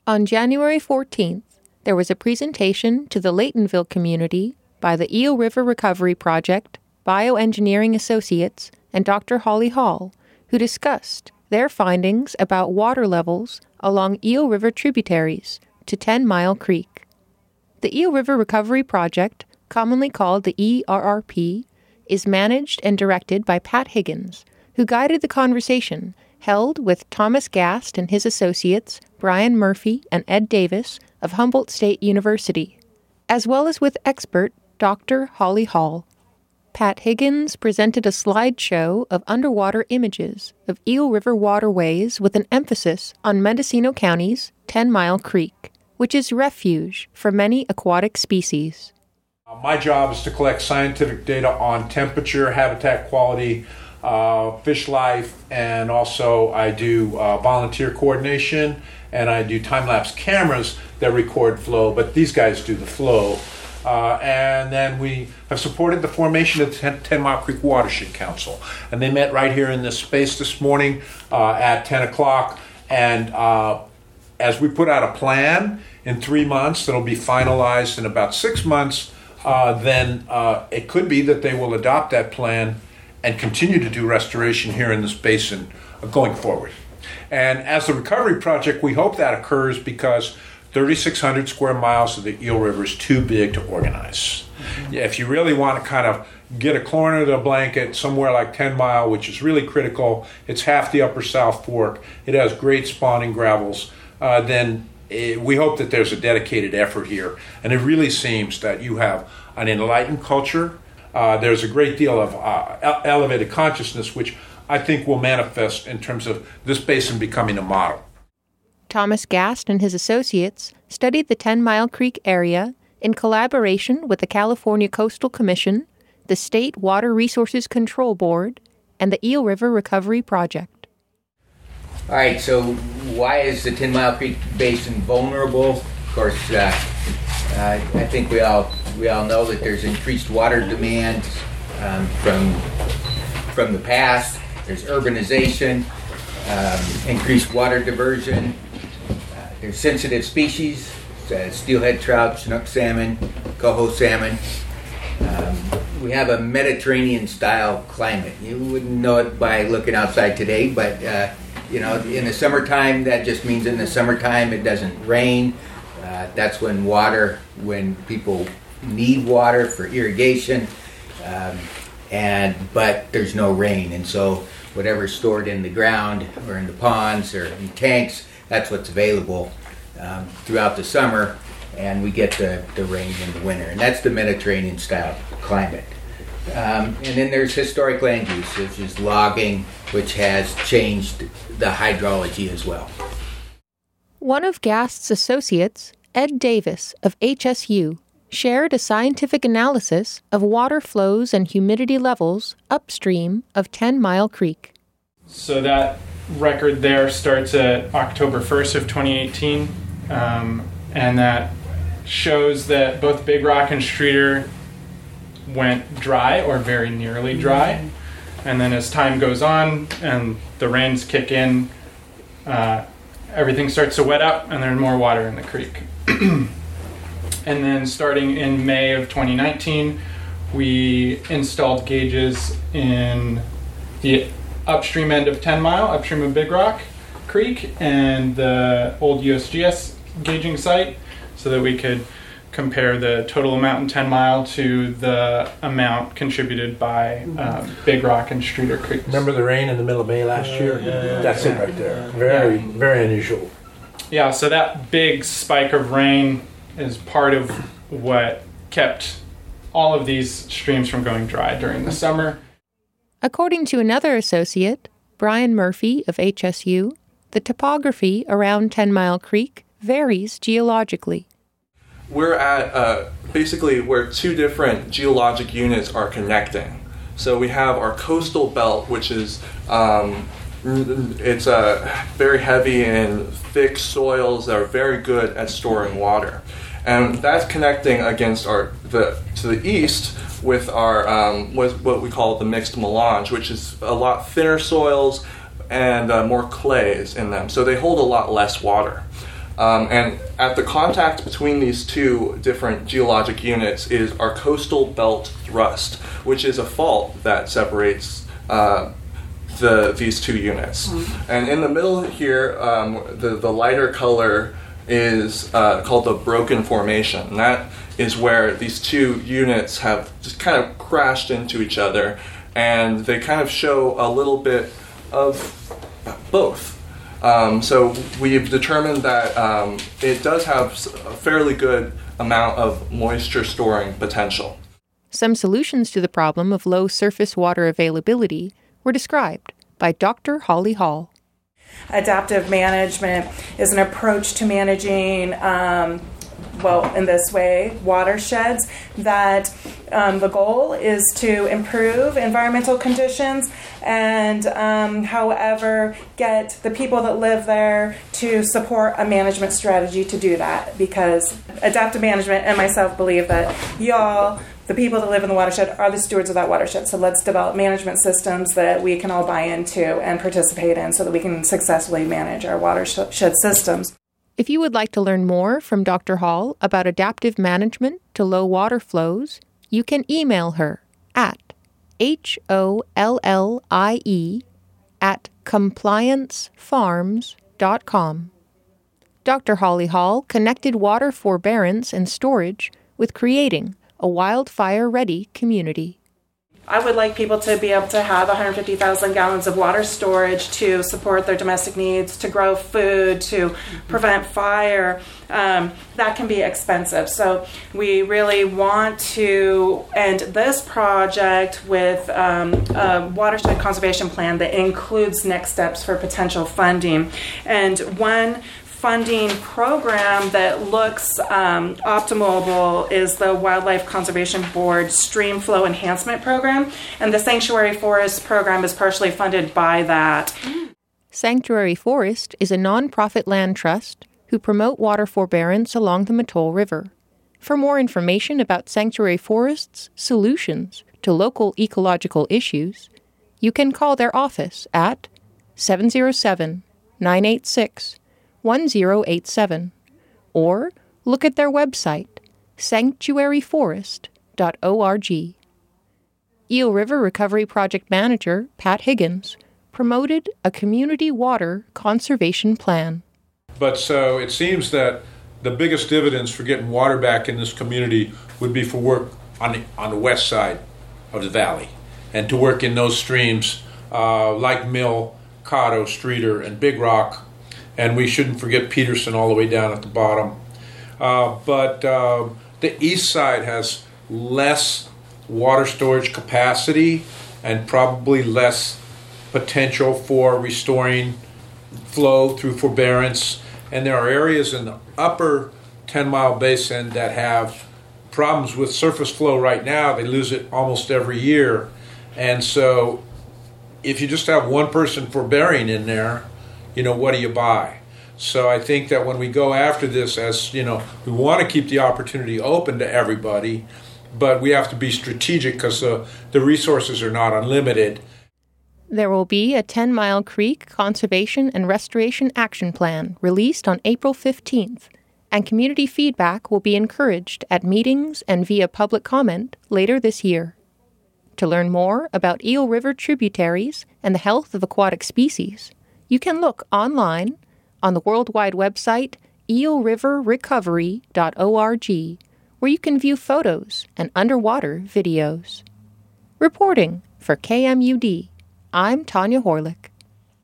On January 14th, there was a presentation to the Laytonville community by the Eel River Recovery Project, Bioengineering Associates, and Dr. Holly Hall, who discussed their findings about water levels along Eel River tributaries to 10 Mile Creek. The Eel River Recovery Project, commonly called the ERRP, is managed and directed by Pat Higgins, who guided the conversation held with Thomas Gast and his associates, Brian Murphy and Ed Davis of Humboldt State University, as well as with expert Dr. Holly Hall. Pat Higgins presented a slideshow of underwater images of Eel River waterways with an emphasis on Mendocino County's 10 Mile Creek, which is refuge for many aquatic species. My job is to collect scientific data on temperature, habitat quality, fish life, and also I do volunteer coordination, and I do time-lapse cameras that record flow, but these guys do the flow. And then we have supported the formation of the 10 Mile Creek Watershed Council. And they met right here in this space this morning at 10 o'clock. And as we put out a plan in 3 months that'll be finalized in about 6 months, then it could be that they will adopt that plan and continue to do restoration here in this basin going forward. And as the recovery project, we hope that occurs because 3,600 square miles of the Eel River is too big to organize. Yeah, if you really want to kind of get a corner of the blanket somewhere like 10 Mile, which is really critical, it's half the upper South Fork, it has great spawning gravels, then we hope that there's a dedicated effort here. And it really seems that you have an enlightened culture. There's a great deal of elevated consciousness, which I think will manifest in terms of this basin becoming a model. Thomas Gast and his associates studied the 10 Mile Creek area in collaboration with the California Coastal Commission, the State Water Resources Control Board, and the Eel River Recovery Project. All right, so why is the 10 Mile Creek Basin vulnerable? Of course, I think we all know that there's increased water demand from the past. There's urbanization, increased water diversion. There's sensitive species, steelhead trout, Chinook salmon, coho salmon. We have a Mediterranean-style climate. You wouldn't know it by looking outside today, but in the summertime, that just means in the summertime it doesn't rain. That's when people need water for irrigation, but there's no rain, and so whatever's stored in the ground or in the ponds or in tanks, that's what's available throughout the summer, and we get the rain in the winter, and that's the Mediterranean-style climate. And then there's historic land use, which is logging, which has changed the hydrology as well. One of Gast's associates, Ed Davis of HSU, shared a scientific analysis of water flows and humidity levels upstream of 10 Mile Creek. So that record there starts at October 1st of 2018, and that shows that both Big Rock and Streeter went dry or very nearly dry. And then as time goes on and the rains kick in, everything starts to wet up and there's more water in the creek. And then starting in May of 2019, we installed gauges in the upstream end of 10 Mile, upstream of Big Rock Creek, and the old USGS gauging site, so that we could compare the total amount in 10 Mile to the amount contributed by Big Rock and Streeter Creeks. Remember the rain in the middle of May last year? That's it right there. Very unusual. Yeah, so that big spike of rain is part of what kept all of these streams from going dry during the summer. According to another associate, Brian Murphy of HSU, the topography around 10 Mile Creek varies geologically. We're at basically where two different geologic units are connecting. So we have our coastal belt, which is it's very heavy in thick soils that are very good at storing water, and that's connecting against to the east with our what we call the mixed melange, which is a lot thinner soils and more clays in them, so they hold a lot less water. And at the contact between these two different geologic units is our coastal belt thrust, which is a fault that separates these two units. And in the middle here, the lighter color is called the broken formation. And that is where these two units have just kind of crashed into each other, and they kind of show a little bit of both. So we've determined that it does have a fairly good amount of moisture storing potential. Some solutions to the problem of low surface water availability were described by Dr. Holly Hall. Adaptive management is an approach to managing, in this way, watersheds that the goal is to improve environmental conditions and, however, get the people that live there to support a management strategy to do that, because adaptive management and myself believe that the people that live in the watershed, are the stewards of that watershed. So let's develop management systems that we can all buy into and participate in so that we can successfully manage our watershed systems. If you would like to learn more from Dr. Hall about adaptive management to low water flows, you can email her at hollie@compliancefarms.com. Dr. Holly Hall connected water forbearance and storage with creating a wildfire-ready community. I would like people to be able to have 150,000 gallons of water storage to support their domestic needs, to grow food, to prevent fire. That can be expensive. So we really want to end this project with a watershed conservation plan that includes next steps for potential funding. And one funding program that looks optimal is the Wildlife Conservation Board Stream Flow Enhancement Program, and the Sanctuary Forest program is partially funded by that. Sanctuary Forest is a nonprofit land trust who promote water forbearance along the Mattole River. For more information about Sanctuary Forest's solutions to local ecological issues, you can call their office at 707-986-1087, or look at their website, sanctuaryforest.org. Eel River Recovery Project Manager Pat Higgins promoted a community water conservation plan. But so it seems that the biggest dividends for getting water back in this community would be for work on the west side of the valley, and to work in those streams like Mill, Cotto, Streeter, and Big Rock. And we shouldn't forget Peterson all the way down at the bottom. But the east side has less water storage capacity and probably less potential for restoring flow through forbearance. And there are areas in the upper 10-mile basin that have problems with surface flow right now. They lose it almost every year. And so if you just have one person forbearing in there, what do you buy? So I think that when we go after this, as we want to keep the opportunity open to everybody, but we have to be strategic because the resources are not unlimited. There will be a 10-Mile Creek Conservation and Restoration Action Plan released on April 15th, and community feedback will be encouraged at meetings and via public comment later this year. To learn more about Eel River tributaries and the health of aquatic species, you can look online on the worldwide website eelriverrecovery.org, where you can view photos and underwater videos. Reporting for KMUD, I'm Tanya Horlick.